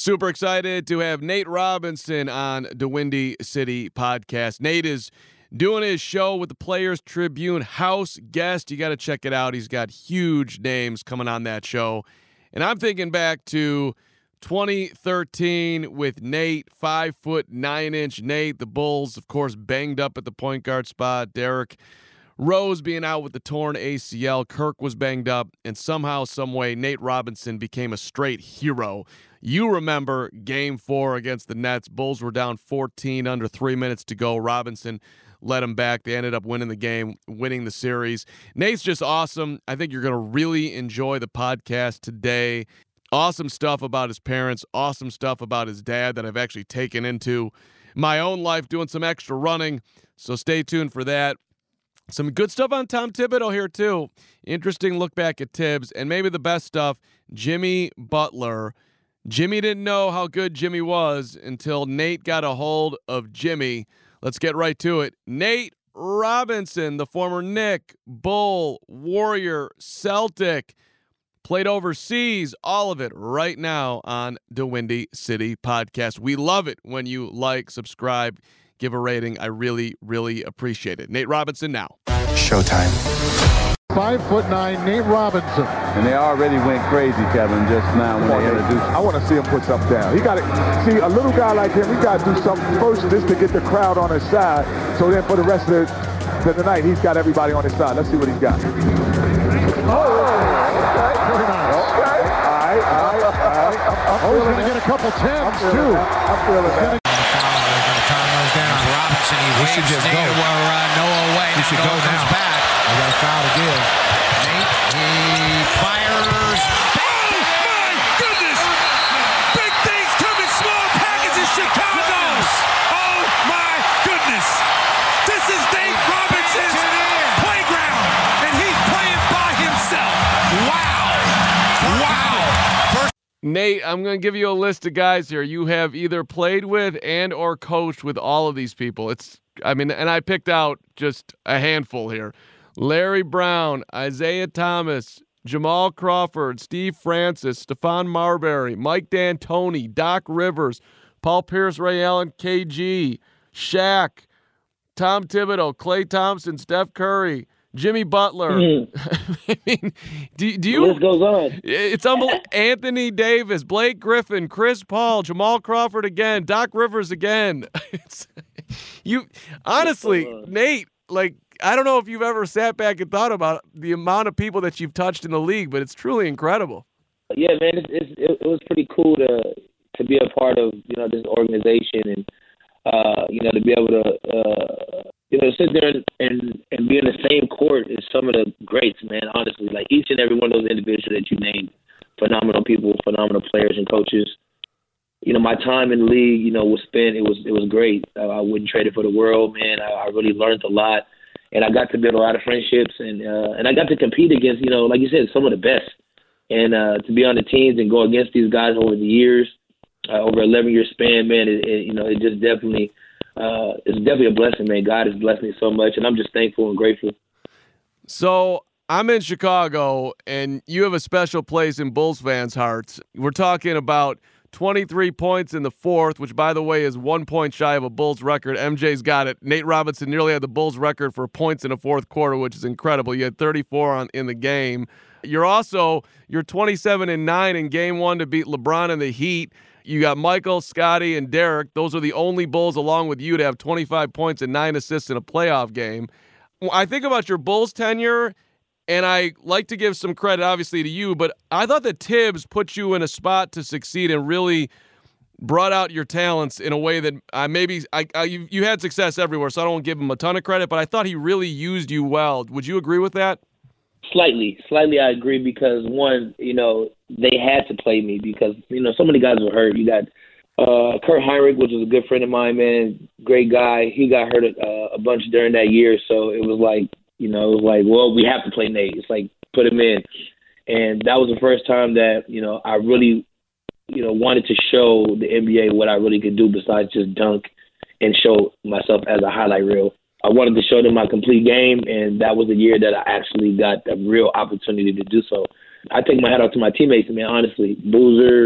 Super excited to have Nate Robinson on the Windy City podcast. Nate is doing his show with the Players Tribune House Guest. You got to check it out. He's got huge names coming on that show. And I'm thinking back to 2013 with Nate, 5'9" Nate. The Bulls, of course, banged up at the point guard spot. Derrick Rose being out with the torn ACL. Kirk was banged up. And somehow, someway, Nate Robinson became a straight hero. You remember Game 4 against the Nets. Bulls were down 14 under 3 minutes to go. Robinson led them back. They ended up winning the game, winning the series. Nate's just awesome. I think you're going to really enjoy the podcast today. Awesome stuff about his parents. Awesome stuff about his dad that I've actually taken into my own life, doing some extra running. So stay tuned for that. Some good stuff on Tom Thibodeau here, too. Interesting look back at Tibbs. And maybe the best stuff, Jimmy Butler. Jimmy didn't know how good Jimmy was until Nate got a hold of Jimmy. Let's get right to it. Nate Robinson, the former Knick, Bull, Warrior, Celtic, played overseas, all of it right now on the Windy City podcast. We love it when you like, subscribe, give a rating. I really, really appreciate it. Nate Robinson now. Showtime. 5'9" Nate Robinson. And they already went crazy, Kevin, just now when they introduced him. I want to see him put something down. He got to see a little guy like him. He got to do something first just to get the crowd on his side. So then for the rest of the night, he's got everybody on his side. Let's see what he's got. Okay. Very nice. Okay. All right. He's going to get a couple taps, too. I'm feeling that. Time those down. Robinson, he waves Nate Noah away. He should go now. Back. I got a foul to give. Nate, he fires. Oh, my goodness! Big things coming, small packages, Chicago! Oh, my goodness! This is Nate Robinson's playground, and he's playing by himself. Wow! Nate, I'm going to give you a list of guys here you have either played with and or coached with all of these people. And I picked out just a handful here. Larry Brown, Isaiah Thomas, Jamal Crawford, Steve Francis, Stephon Marbury, Mike D'Antoni, Doc Rivers, Paul Pierce, Ray Allen, KG, Shaq, Tom Thibodeau, Klay Thompson, Steph Curry, Jimmy Butler. I mean, do you? The list goes on. It's unbelievable. Anthony Davis, Blake Griffin, Chris Paul, Jamal Crawford again, Doc Rivers again. Honestly, Nate, I don't know if you've ever sat back and thought about the amount of people that you've touched in the league, but it's truly incredible. Yeah, man, it was pretty cool to be a part of this organization and to be able to sit there and be in the same court as some of the greats, man. Honestly, like each and every one of those individuals that you named, phenomenal people, phenomenal players and coaches. My time in the league, was spent. It was great. I wouldn't trade it for the world, man. I really learned a lot. And I got to build a lot of friendships, and I got to compete against, like you said, some of the best. And to be on the teams and go against these guys over the years, over 11-year span, man, it just definitely, it's definitely a blessing, man. God has blessed me so much, and I'm just thankful and grateful. So I'm in Chicago, and you have a special place in Bulls fans' hearts. We're talking about 23 points in the fourth, which, by the way, is 1 point shy of a Bulls record. MJ's got it. Nate Robinson nearly had the Bulls record for points in the fourth quarter, which is incredible. You had 34 in the game. You're 27-9 in Game 1 to beat LeBron and the Heat. You got Michael, Scotty, and Derrick. Those are the only Bulls, along with you, to have 25 points and 9 assists in a playoff game. I think about your Bulls tenure, and I like to give some credit, obviously, to you, but I thought that Tibbs put you in a spot to succeed and really brought out your talents in a way that you had success everywhere, so I don't give him a ton of credit, but I thought he really used you well. Would you agree with that? Slightly I agree because, one, they had to play me because, so many guys were hurt. You got Kurt Heinrich, which was a good friend of mine, man, great guy. He got hurt a bunch during that year, so it was like, well, we have to play Nate. It's like, put him in. And that was the first time that, I really, wanted to show the NBA what I really could do besides just dunk and show myself as a highlight reel. I wanted to show them my complete game, and that was the year that I actually got a real opportunity to do so. I take my hat off to my teammates, man, honestly. Boozer,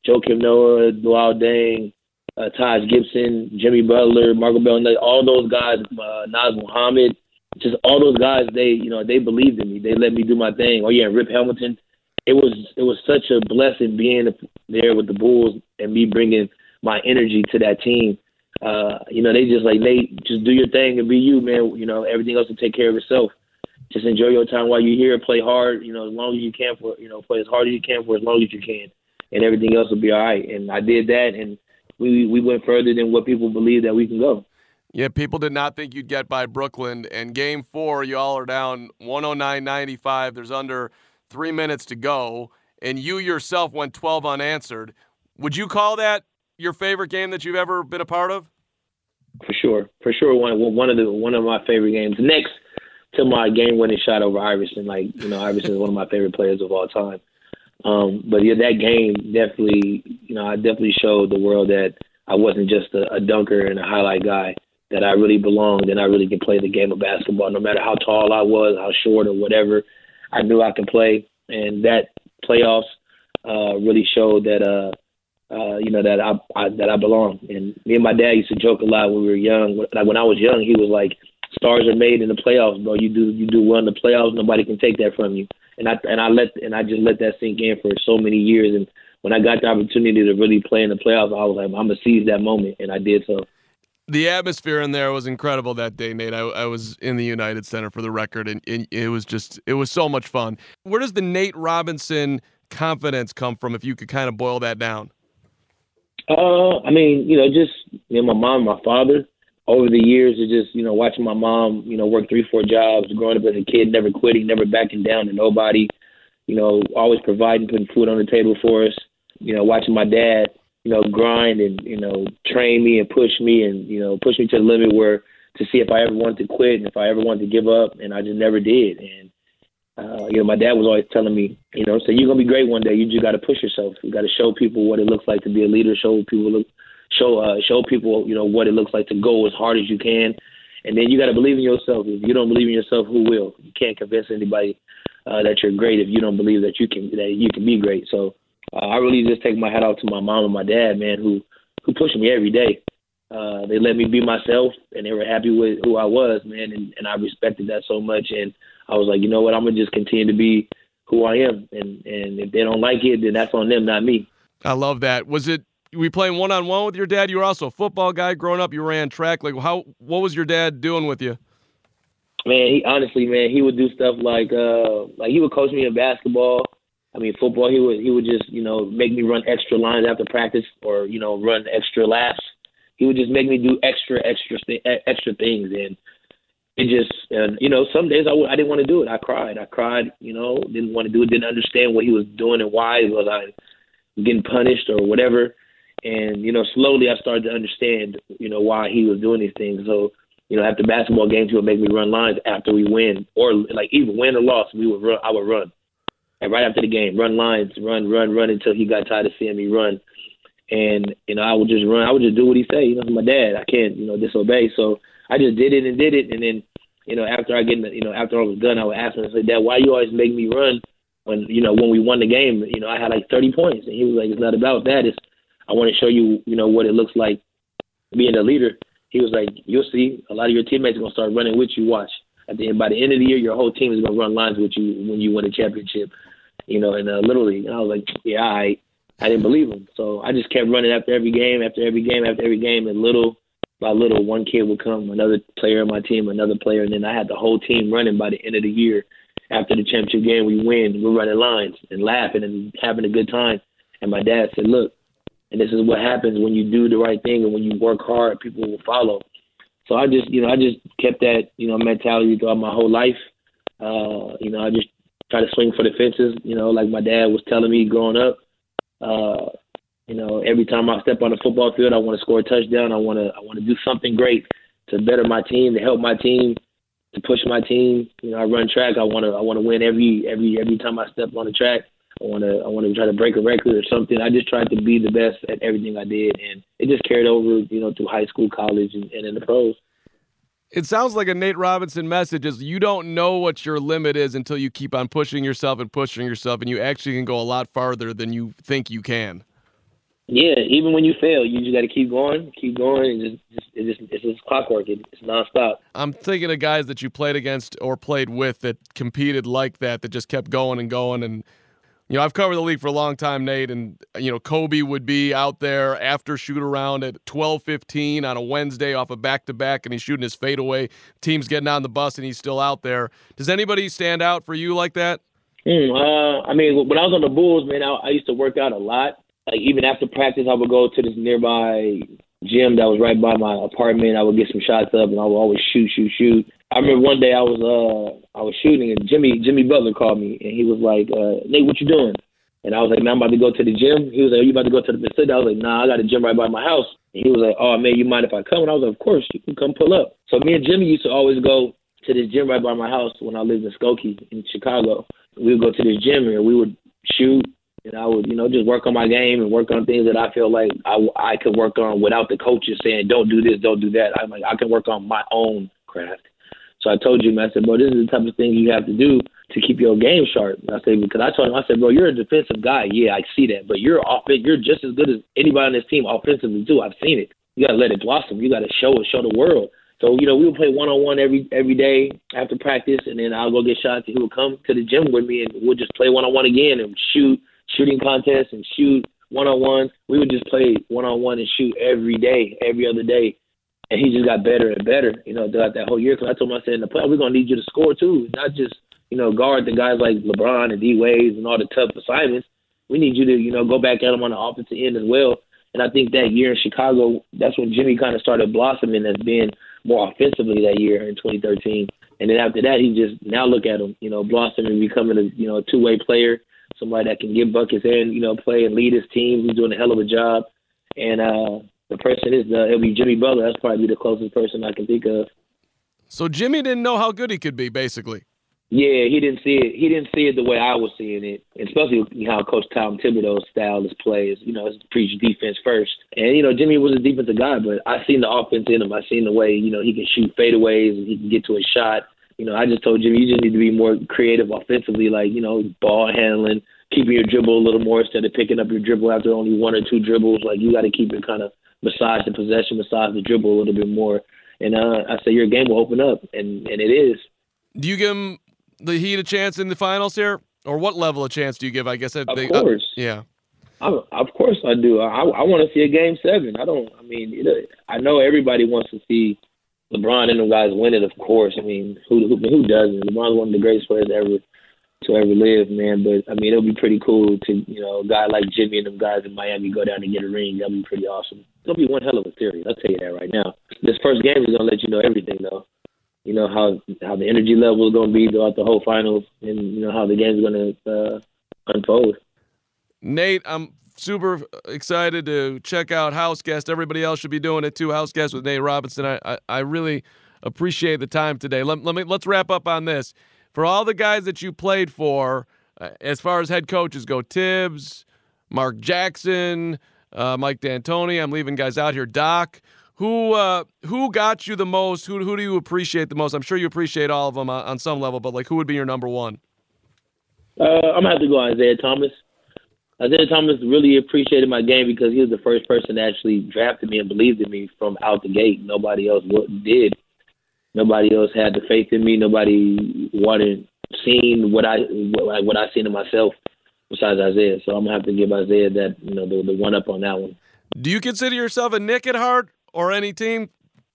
Joakim Noah, Luol Deng, Taj Gibson, Jimmy Butler, Marco Belinelli, all those guys, Naz Muhammad, just all those guys, they believed in me. They let me do my thing. Oh yeah, Rip Hamilton. It was such a blessing being there with the Bulls and me bringing my energy to that team. They just like, Nate, just do your thing and be you, man. Everything else will take care of itself. Just enjoy your time while you're here. Play hard, as long as you can play as hard as you can for as long as you can, and everything else will be all right. And I did that, and we went further than what people believe that we can go. Yeah, people did not think you'd get by Brooklyn. And Game 4, you all are down 109-95. There's under 3 minutes to go, and you yourself went 12 unanswered. Would you call that your favorite game that you've ever been a part of? For sure, one of my favorite games. Next to my game-winning shot over Iverson. Iverson is one of my favorite players of all time. But yeah, that game definitely, I definitely showed the world that I wasn't just a dunker and a highlight guy, that I really belonged and I really could play the game of basketball. No matter how tall I was, how short or whatever, I knew I could play. And that playoffs really showed that, that I belong. And me and my dad used to joke a lot when we were young. Like when I was young, he was like, "Stars are made in the playoffs, bro. You do well in the playoffs. Nobody can take that from you." And I just let that sink in for so many years. And when I got the opportunity to really play in the playoffs, I was like, I'm gonna seize that moment, and I did so. The atmosphere in there was incredible that day, Nate. I was in the United Center for the record, and it was so much fun. Where does the Nate Robinson confidence come from, if you could kind of boil that down? Just my mom and my father. Over the years, it's just, watching my mom, work 3-4 jobs, growing up as a kid, never quitting, never backing down to nobody, always providing, putting food on the table for us, watching my dad, grind and, train me and push me to the limit where to see if I ever wanted to quit and if I ever wanted to give up, and I just never did. And, my dad was always telling me, so you're going to be great one day. You just got to push yourself. You got to show people what it looks like to be a leader, show people what it looks like to go as hard as you can, and then you got to believe in yourself. If you don't believe in yourself, who will? You can't convince anybody that you're great if you don't believe that you can be great. So I really just take my hat off to my mom and my dad, man, who pushed me every day. They let me be myself, and they were happy with who I was, man, and I respected that so much. And I was like, you know what, I'm gonna just continue to be who I am, and if they don't like it, then that's on them, not me. I love that. Was it? We playing one-on-one with your dad? You were also a football guy growing up. You ran track. What was your dad doing with you? Man, he would do stuff like he would coach me in basketball. Football, he would just, make me run extra lines after practice or, run extra laps. He would just make me do extra things. And it just, some days I didn't want to do it. I cried, didn't want to do it, didn't understand what he was doing and why. Was I getting punished or whatever? And, slowly I started to understand, why he was doing these things. So, after basketball games, he would make me run lines after we win, or like even win or loss, I would run. And right after the game, run lines, run until he got tired of seeing me run. And, I would just run. I would just do what he say. My dad, I can't, disobey. So I just did it. And then, after after I was done, I would ask him, I said, Dad, why you always make me run when we won the game? I had like 30 points. And he was like, it's not about that. I want to show you, what it looks like being a leader. He was like, you'll see, a lot of your teammates are going to start running with you. Watch. By the end of the year, your whole team is going to run lines with you when you win a championship, in Little League. And I was like, yeah, I didn't believe him. So I just kept running after every game, and little by little, one kid would come, another player on my team, another player, and then I had the whole team running by the end of the year. After the championship game, we win, we're running lines and laughing and having a good time. And my dad said, look, and this is what happens when you do the right thing and when you work hard, people will follow. So I just kept that, mentality throughout my whole life. I just try to swing for the fences, like my dad was telling me growing up. Every time I step on the football field, I want to score a touchdown. I want to do something great to better my team, to help my team, to push my team. I run track. I want to win every time I step on the track. I want to try to break a record or something. I just tried to be the best at everything I did, and it just carried over, through high school, college, and in the pros. It sounds like a Nate Robinson message is you don't know what your limit is until you keep on pushing yourself, and you actually can go a lot farther than you think you can. Yeah, even when you fail, you just got to keep going, and it's just clockwork. It's nonstop. I'm thinking of guys that you played against or played with that competed like that just kept going and going. And, I've covered the league for a long time, Nate, and, Kobe would be out there after shoot-around at 12:15 on a Wednesday off a back-to-back, and he's shooting his fadeaway. Team's getting on the bus, and he's still out there. Does anybody stand out for you like that? I mean, when I was on the Bulls, man, I used to work out a lot. Like, even after practice, I would go to this nearby gym that was right by my apartment. I would get some shots up, and I would always shoot. I remember one day I was shooting, and Jimmy Butler called me, and he was like, Nate, what you doing? And I was like, man, I'm about to go to the gym. He was like, are you about to go to the facility? I was like, nah, I got a gym right by my house. And he was like, oh, man, you mind if I come? And I was like, of course, you can come pull up. So me and Jimmy used to always go to this gym right by my house when I lived in Skokie in Chicago. We would go to this gym, and we would shoot. And I would, just work on my game and work on things that I feel like I could work on without the coaches saying, don't do this, don't do that. I'm like, I can work on my own craft. So I told Jimmy, I said, bro, this is the type of thing you have to do to keep your game sharp. I said, because I told him, I said, bro, you're a defensive guy. Yeah, I see that. But you're just as good as anybody on this team offensively, too. I've seen it. You got to let it blossom. You got to show the world. So, we would play one-on-one every day after practice, and then I'll go get shots, and he would come to the gym with me, and we'll just play one-on-one again and shooting contests and shoot one-on-ones. We would just play one-on-one and shoot every day, every other day. And he just got better and better, throughout that whole year. Because I told him, I said, in the playoffs, we're going to need you to score too. Not just, guard the guys like LeBron and D-Wade and all the tough assignments. We need you to, go back at them on the offensive end as well. And I think that year in Chicago, that's when Jimmy kind of started blossoming as being more offensively that year in 2013. And then after that, he just, now look at him, blossoming, becoming a two-way player, somebody that can get buckets and, play and lead his team. He's doing a hell of a job. And the person it'll be Jimmy Butler. That's probably the closest person I can think of. So Jimmy didn't know how good he could be, basically. Yeah, he didn't see it. He didn't see it the way I was seeing it, especially how Coach Tom Thibodeau's style is play is, is preach defense first. And, Jimmy was a defensive guy, but I seen the offense in him. I seen the way, he can shoot fadeaways and he can get to a shot. I just told Jimmy, you just need to be more creative offensively, like, ball handling, keeping your dribble a little more instead of picking up your dribble after only one or two dribbles. Like, you got to keep it kind of massage the possession, massage the dribble a little bit more. And I said, your game will open up, and it is. Do you give him the Heat a chance in the finals here? Or what level of chance do you give, I guess? Of course. Yeah. Of course I do. I want to see a Game 7. I know everybody wants to see LeBron and them guys win it, of course. I mean, who doesn't? LeBron's one of the greatest players to ever live, man. But, it'll be pretty cool to, a guy like Jimmy and them guys in Miami go down and get a ring. That'll be pretty awesome. It'll be one hell of a series. I'll tell you that right now. This first game is going to let you know everything, though. How the energy level is going to be throughout the whole finals and, how the game's going to unfold. Nate, I'm super excited to check out House Guest. Everybody else should be doing it too. House Guest with Nate Robinson. I really appreciate the time today. Let's wrap up on this. For all the guys that you played for, as far as head coaches go, Tibbs, Mark Jackson, Mike D'Antoni, I'm leaving guys out here, Doc, who got you the most? Who do you appreciate the most? I'm sure you appreciate all of them on some level, but who would be your number one? I'm going to have to go Isaiah Thomas. Isaiah Thomas really appreciated my game because he was the first person that actually drafted me and believed in me from out the gate. Nobody else did. Nobody else had the faith in me. Nobody seen what I seen in myself besides Isaiah. So I'm gonna have to give Isaiah that the one up on that one. Do you consider yourself a Knick at heart or any team?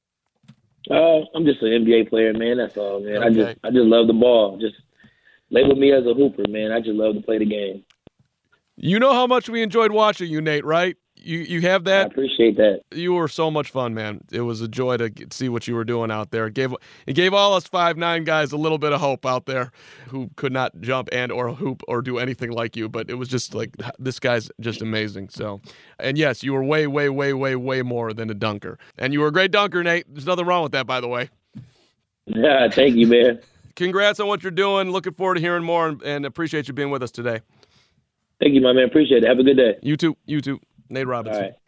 I'm just an NBA player, man. That's all, man. Okay. I just love the ball. Just label me as a hooper, man. I just love to play the game. You know how much we enjoyed watching you, Nate, right? You have that? I appreciate that. You were so much fun, man. It was a joy to see what you were doing out there. It gave all us 5'9" guys a little bit of hope out there who could not jump and or hoop or do anything like you, but it was just like, this guy's just amazing. So, and yes, you were way, way, way, way, way more than a dunker. And you were a great dunker, Nate. There's nothing wrong with that, by the way. Yeah, thank you, man. Congrats on what you're doing. Looking forward to hearing more and appreciate you being with us today. Thank you, my man. Appreciate it. Have a good day. You too. Nate Robinson. All right.